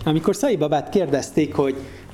Amikor Szai babát kérdezték, hogy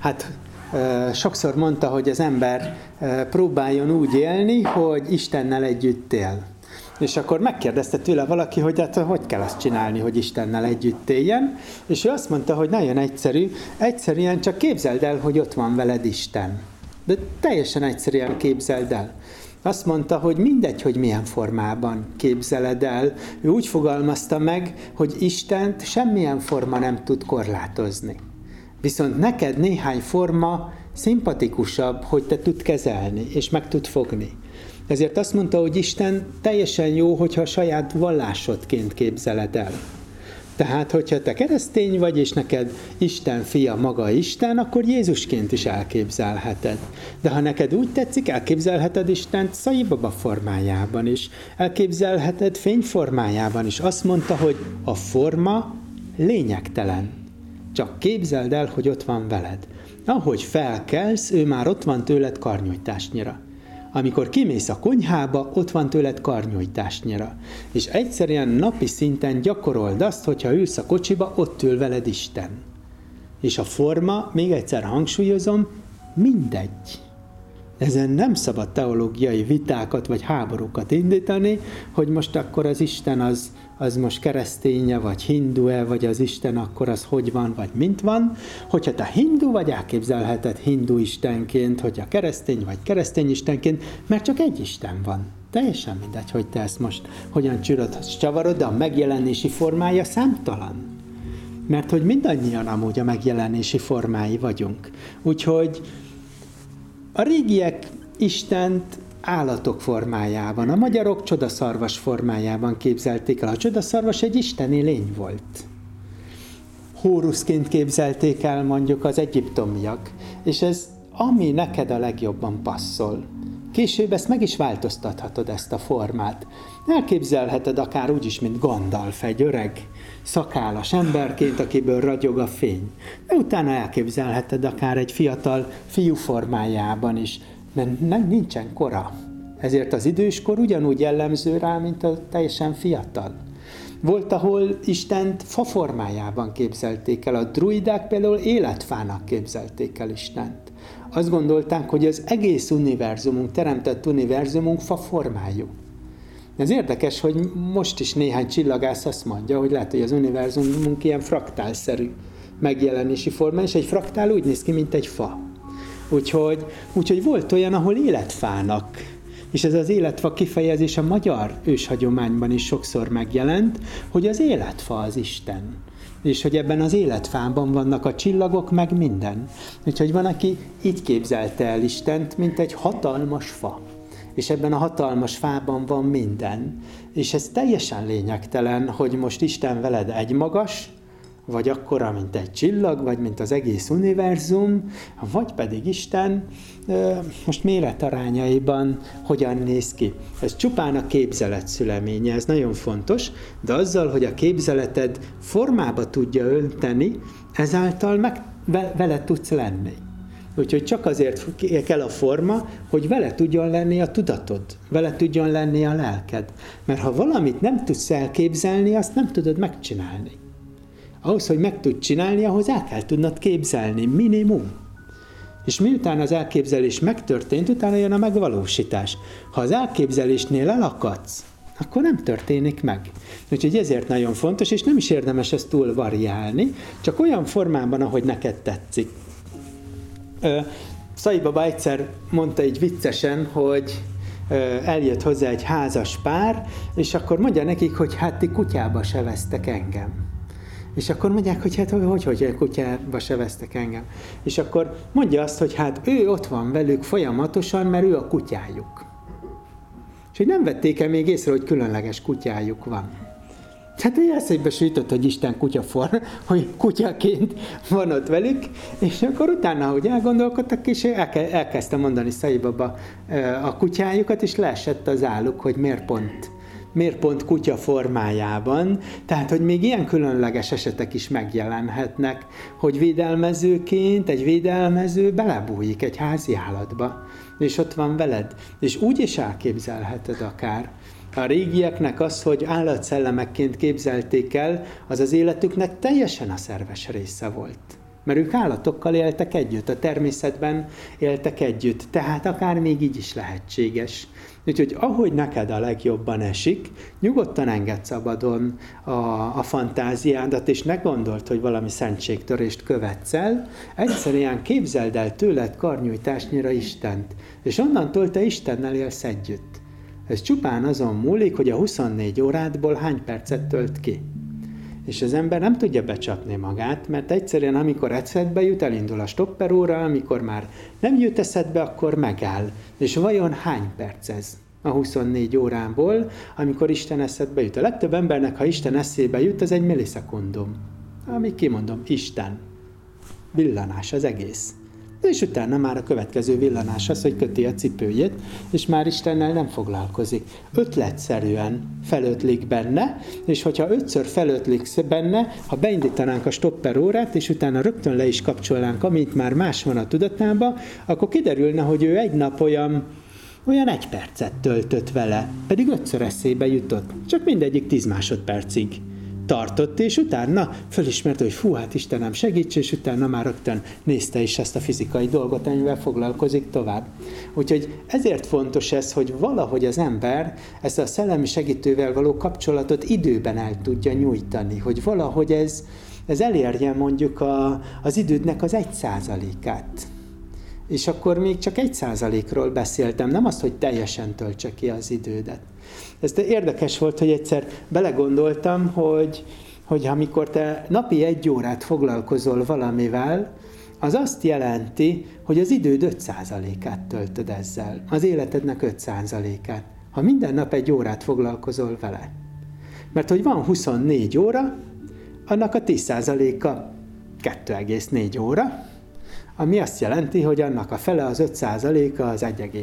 sokszor mondta, hogy az ember próbáljon úgy élni, hogy Istennel együtt él. És akkor megkérdezte tőle valaki, hogy hogy kell azt csinálni, hogy Istennel együtt éljen, és ő azt mondta, hogy nagyon egyszerű, egyszerűen csak képzeld el, hogy ott van veled Isten. De teljesen egyszerűen képzeld el. Azt mondta, hogy mindegy, hogy milyen formában képzeled el. Ő úgy fogalmazta meg, hogy Istent semmilyen forma nem tud korlátozni. Viszont neked néhány forma szimpatikusabb, hogy te tud kezelni, és meg tud fogni. Ezért azt mondta, hogy Isten teljesen jó, hogyha a saját vallásodként képzeled el. Tehát, hogyha te keresztény vagy, és neked Isten fia maga Isten, akkor Jézusként is elképzelheted. De ha neked úgy tetszik, elképzelheted Istent Szai baba formájában is. Elképzelheted fény formájában is. Azt mondta, hogy a forma lényegtelen. Csak képzeld el, hogy ott van veled. Ahogy felkelsz, ő már ott van tőled karnyújtásnyira. Amikor kimész a konyhába, ott van tőled karnyújtásnyira. És egyszerűen napi szinten gyakorold azt, hogyha ülsz a kocsiba, ott ül veled Isten. És a forma, még egyszer hangsúlyozom, mindegy. Ezen nem szabad teológiai vitákat vagy háborúkat indítani, hogy most akkor az Isten az most kereszténye, vagy hindu-e, vagy az Isten akkor az hogy van, vagy mint van. Hogyha te hindu vagy, elképzelheted hindu istenként, hogyha keresztény vagy keresztény istenként, mert csak egy Isten van. Teljesen mindegy, hogy te ezt most hogyan csavarod, de a megjelenési formája számtalan. Mert hogy mindannyian amúgy a megjelenési formái vagyunk. Úgyhogy a régiek Istent állatok formájában, a magyarok csodaszarvas formájában képzelték el. A csodaszarvas egy isteni lény volt. Hóruszként képzelték el mondjuk az egyiptomiak, és ez ami neked a legjobban passzol. Később ezt meg is változtathatod, ezt a formát. Elképzelheted akár úgy is, mint Gandalf, egy öreg, szakállas emberként, akiből ragyog a fény. De utána elképzelheted akár egy fiatal fiú formájában is, mert nincsen kora. Ezért az időskor ugyanúgy jellemző rá, mint a teljesen fiatal. Volt, ahol Istent fa formájában képzelték el. A druidák például életfának képzelték el Istent. Azt gondolták, hogy az egész univerzumunk, teremtett univerzumunk fa formájú. Ez érdekes, hogy most is néhány csillagász azt mondja, hogy lehet, hogy az univerzumunk ilyen fraktálszerű megjelenési forma, és egy fraktál úgy néz ki, mint egy fa. Úgyhogy volt olyan, ahol életfának, és ez az életfa kifejezés a magyar őshagyományban is sokszor megjelent, hogy az életfa az Isten. És hogy ebben az életfában vannak a csillagok, meg minden. Úgyhogy van, aki így képzelte el Istent, mint egy hatalmas fa. És ebben a hatalmas fában van minden. És ez teljesen lényegtelen, hogy most Isten veled egymagas, vagy akkora, mint egy csillag, vagy mint az egész univerzum, vagy pedig Isten most méretarányaiban hogyan néz ki. Ez csupán a képzelet szüleménye, ez nagyon fontos, de azzal, hogy a képzeleted formába tudja ölteni, ezáltal vele tudsz lenni. Úgyhogy csak azért kell a forma, hogy vele tudjon lenni a tudatod, vele tudjon lenni a lelked. Mert ha valamit nem tudsz elképzelni, azt nem tudod megcsinálni. Ahhoz, hogy meg tud csinálni, ahhoz el kell tudnod képzelni, minimum. És miután az elképzelés megtörtént, utána jön a megvalósítás. Ha az elképzelésnél elakadsz, akkor nem történik meg. Úgyhogy ezért nagyon fontos, és nem is érdemes ezt túl variálni, csak olyan formában, ahogy neked tetszik. Szai baba egyszer mondta így viccesen, hogy eljött hozzá egy házas pár, és akkor mondja nekik, hogy hát ti kutyába se vesztek engem. És akkor mondják, hogy hát hogy kutyába se vesztek engem. És akkor mondja azt, hogy hát ő ott van velük folyamatosan, mert ő a kutyájuk. És hogy nem vették el még észre, hogy különleges kutyájuk van. Hát ő eszébe sütött, hogy Isten kutyaform, hogy kutyaként van ott velük, és akkor utána, hogy elgondolkodtak, és elkezdte mondani Szai baba a kutyájukat, és leesett az álluk, hogy miért pont kutya formájában, tehát, hogy még ilyen különleges esetek is megjelenhetnek, hogy védelmezőként egy védelmező belebújik egy házi állatba, és ott van veled, és úgy is elképzelheted akár, A régieknek az, hogy állatszellemekként képzelték el, az az életüknek teljesen a szerves része volt. Mert ők állatokkal éltek együtt, a természetben éltek együtt, tehát akár még így is lehetséges. Úgyhogy ahogy neked a legjobban esik, nyugodtan engedd szabadon a fantáziádat, és ne gondold, hogy valami szentségtörést követsz el, egyszerűen képzeld el tőled karnyújtásnyira Istent, és onnantól te Istennel élsz együtt. Ez csupán azon múlik, hogy a 24 órádból hány percet tölt ki. És az ember nem tudja becsapni magát, mert egyszerűen amikor eszedbe jut, elindul a stopperóra, amikor már nem jut eszedbe, akkor megáll. És vajon hány perc ez a 24 órából, amikor Isten eszedbe jut? A legtöbb embernek, ha Isten eszébe jut, az egy millisekundum. Ami kimondom, Isten. Villanás az egész. És utána már a következő villanás az, hogy köti a cipőjét, és már Istennel nem foglalkozik. Ötletszerűen felötlik benne, és hogyha 5-ször felötlik benne, ha beindítanánk a stopper órát, és utána rögtön le is kapcsolnánk, amint már más van a tudatában, akkor kiderülne, hogy ő egy nap olyan 1 percet töltött vele, pedig 5-ször eszébe jutott. Csak mindegyik 10 másodpercig tartott, és utána fölismerte, hogy fú, hát Istenem segíts, és utána már rögtön nézte is ezt a fizikai dolgot, amivel foglalkozik tovább. Úgyhogy ezért fontos ez, hogy valahogy az ember ezt a szellemi segítővel való kapcsolatot időben el tudja nyújtani, hogy valahogy ez elérje mondjuk az idődnek az 1%-át. És akkor még csak 1%-ról beszéltem, nem azt, hogy teljesen töltse ki az idődet. Ez érdekes volt, hogy egyszer belegondoltam, hogy amikor te napi 1 órát foglalkozol valamivel, az azt jelenti, hogy az időd 5%-át töltöd ezzel, az életednek 5%-át, ha minden nap 1 órát foglalkozol vele. Mert hogy van 24 óra, annak a 10%-a 2,4 óra, ami azt jelenti, hogy annak a fele, az 5%-a az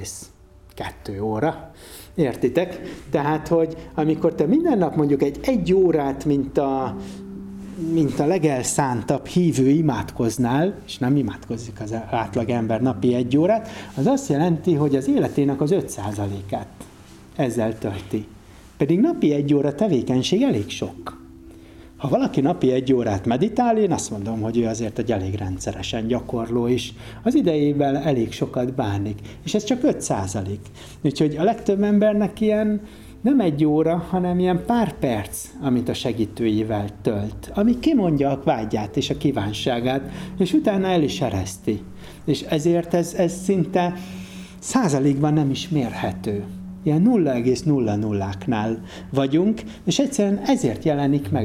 1,2 óra. Értitek? Tehát, hogy amikor te minden nap mondjuk egy órát, mint a legelszántabb hívő imádkoznál, és nem imádkozzik az átlag ember napi 1 órát, az azt jelenti, hogy az életének az 5%-át ezzel tölti. Pedig napi 1 óra tevékenység elég sok. Ha valaki napi 1 órát meditál, én azt mondom, hogy ő azért egy elég rendszeresen gyakorló is. Az idejével elég sokat bánik, és ez csak 5%. Úgyhogy a legtöbb embernek ilyen nem 1 óra, hanem ilyen pár perc, amit a segítőjével tölt, ami kimondja a vágyát és a kívánságát, és utána el is ereszti. És ezért ez szinte százalékban nem is mérhető. Ilyen 0,00-áknál vagyunk, és egyszerűen ezért jelenik meg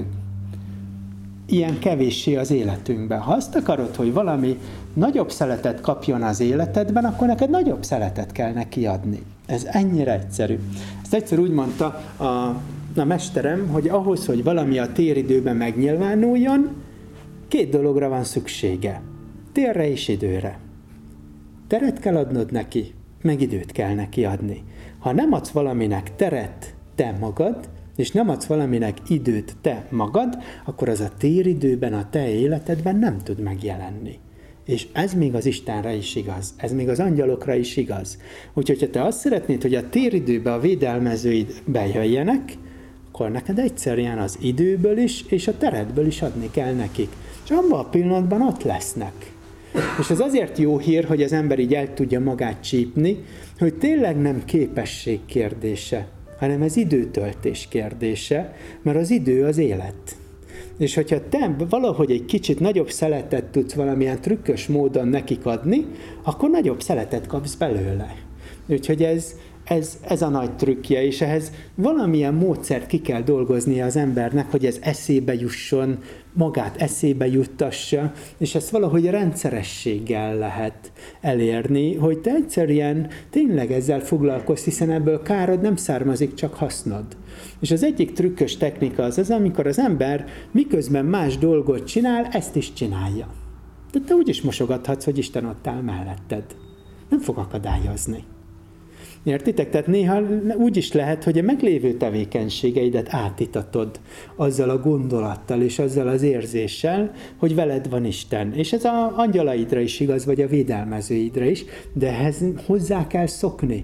ilyen kevéssé az életünkben. Ha azt akarod, hogy valami nagyobb szeletet kapjon az életedben, akkor neked nagyobb szeletet kell neki adni. Ez ennyire egyszerű. Ezt egyszer úgy mondta a mesterem, hogy ahhoz, hogy valami a téridőben megnyilvánuljon, 2 dologra van szüksége. Térre és időre. Teret kell adnod neki, meg időt kell neki adni. Ha nem adsz valaminek teret te magad, és nem adsz valaminek időt te magad, akkor az a téridőben, a te életedben nem tud megjelenni. És ez még az Istenre is igaz, ez még az angyalokra is igaz. Úgyhogy, ha te azt szeretnéd, hogy a téridőbe a védelmezőid bejöjjenek, akkor neked egyszerűen az időből is, és a teredből is adni kell nekik. És abban a pillanatban ott lesznek. És ez azért jó hír, hogy az ember így el tudja magát csípni, hogy tényleg nem képesség kérdése, hanem ez időtöltés kérdése, mert az idő az élet. És hogyha te valahogy egy kicsit nagyobb szeletet tudsz valamilyen trükkös módon nekik adni, akkor nagyobb szeletet kapsz belőle. Úgyhogy ez a nagy trükkje, és ehhez valamilyen módszert ki kell dolgoznia az embernek, hogy ez eszébe jusson, magát eszébe juttassa, és ezt valahogy rendszerességgel lehet elérni, hogy te egyszerűen tényleg ezzel foglalkozz, hiszen ebből károd nem származik, csak hasznod. És az egyik trükkös technika az, amikor az ember miközben más dolgot csinál, ezt is csinálja. De te úgy is mosogathatsz, hogy Isten ott áll melletted. Nem fog akadályozni. Értitek? Tehát néha úgy is lehet, hogy a meglévő tevékenységeidet átítatod azzal a gondolattal és azzal az érzéssel, hogy veled van Isten. És ez az angyalaidra is igaz, vagy a védelmezőidre is, de ehhez hozzá kell szokni,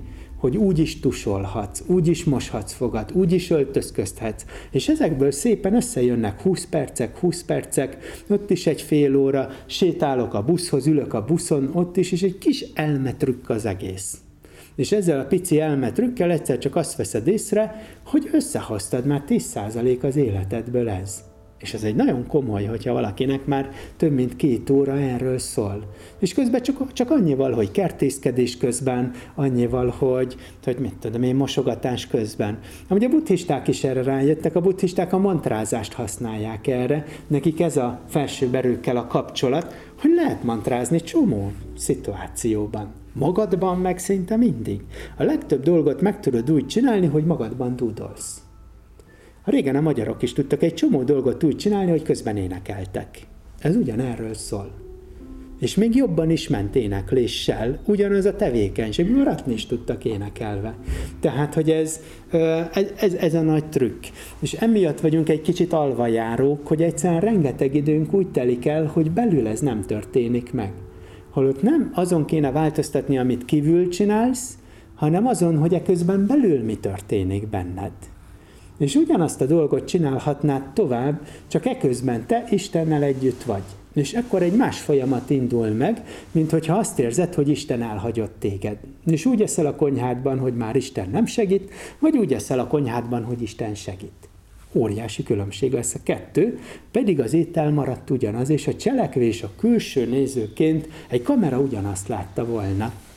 hogy úgy is tusolhatsz, úgy is moshatsz fogad, úgy is öltözködhetsz, és ezekből szépen összejönnek 20 percek, ott is egy fél óra, sétálok a buszhoz, ülök a buszon, ott is, és egy kis elmetrükk az egész. És ezzel a pici elmetrükkel egyszer csak azt veszed észre, hogy összehoztad már 10% az életedből ez. És ez egy nagyon komoly, hogyha valakinek már több mint 2 óra erről szól. És közben csak annyival, hogy kertészkedés közben, annyival, hogy mit tudom én, mosogatás közben. Amúgy a buddhisták is erre rájöttek, a buddhisták a mantrázást használják erre, nekik ez a felsőbb erőkkel a kapcsolat, hogy lehet mantrázni csomó szituációban. Magadban meg szinte mindig. A legtöbb dolgot meg tudod úgy csinálni, hogy magadban dúdolsz. Régen a magyarok is tudtak egy csomó dolgot úgy csinálni, hogy közben énekeltek. Ez ugyanerről szól. És még jobban is ment énekléssel, ugyanaz a tevékenység, maradni is tudtak énekelve. Tehát, hogy ez a nagy trükk. És emiatt vagyunk egy kicsit alvajárók, hogy egyszerűen rengeteg időnk úgy telik el, hogy belül ez nem történik meg. Holott nem azon kéne változtatni, amit kívül csinálsz, hanem azon, hogy eközben belül mi történik benned. És ugyanazt a dolgot csinálhatnád tovább, csak eközben te Istennel együtt vagy. És akkor egy más folyamat indul meg, mint hogyha azt érzed, hogy Isten elhagyott téged. És úgy eszel a konyhádban, hogy már Isten nem segít, vagy úgy eszel a konyhádban, hogy Isten segít. Óriási különbség lesz a kettő, pedig az étel maradt ugyanaz, és a cselekvés a külső nézőként egy kamera ugyanazt látta volna.